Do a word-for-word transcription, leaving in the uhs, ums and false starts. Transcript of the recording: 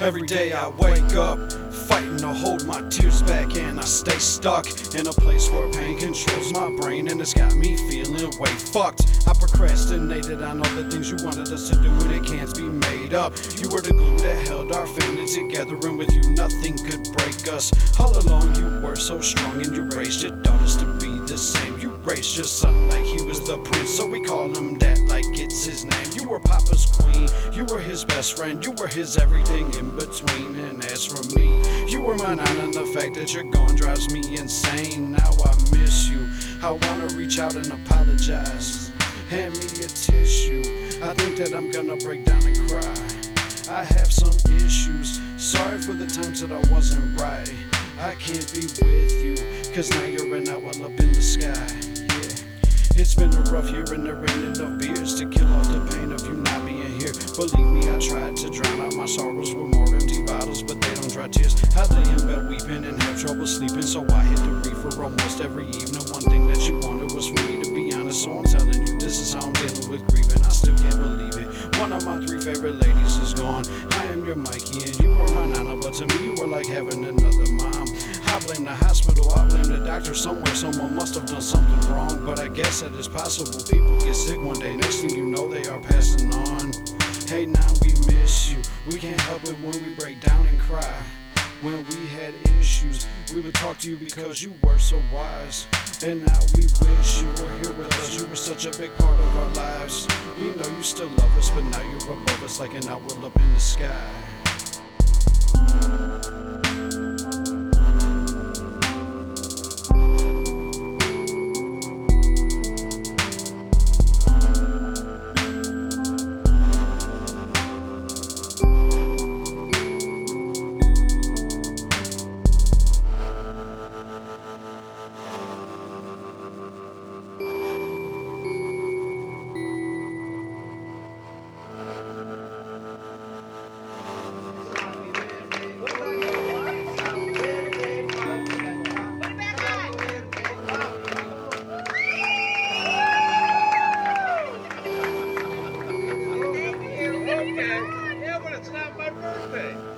Every day I wake up, fighting to hold my tears back, and I stay stuck in a place where pain controls my brain, and it's got me feeling way fucked. I procrastinated on all the things you wanted us to do, and it can't be made up. You were the glue that held our family together, and with you nothing could break us. All along you were so strong, and you raised your daughters to be the same. You raised your son like he was the prince, so we call him that like it's his name. You were Papa's queen, you were his best friend, you were his everything in between. And as for me, you were my nine, and the fact that you're gone drives me insane. Now I miss you, I wanna reach out and apologize. Hand me a tissue, I think that I'm gonna break down and cry. I have some issues, sorry for the times that I wasn't right. I can't be with you, cause now you're an owl up in the sky. Yeah, it's been a rough year and there ain't enough beers to kill off the pain of you not being here. Believe me, I tried to drown out my sorrows with more empty bottles, but they don't dry tears. I lay in bed weeping and have trouble sleeping, so I hit the reefer almost every evening. One thing that you wanted was for me to be honest, so I'm telling you this is how I'm dealing with grieving. I still can't believe it, one of my three favorite ladies is gone. I am your Mikey and you were my Nana, but to me you were like having another mom. I blame the hospital, I blame the doctor. Somewhere someone must have done something wrong, but I guess that it's possible people get sick one day, next thing you know they are passing on. Hey, now we miss you, we can't help it when we break down and cry. When we had issues, we would talk to you because you were so wise. And now we wish you were here with us, you were such a big part of our lives. We know you still love us, but now you're above us like an owl up in the sky. Yeah, but it's not my birthday.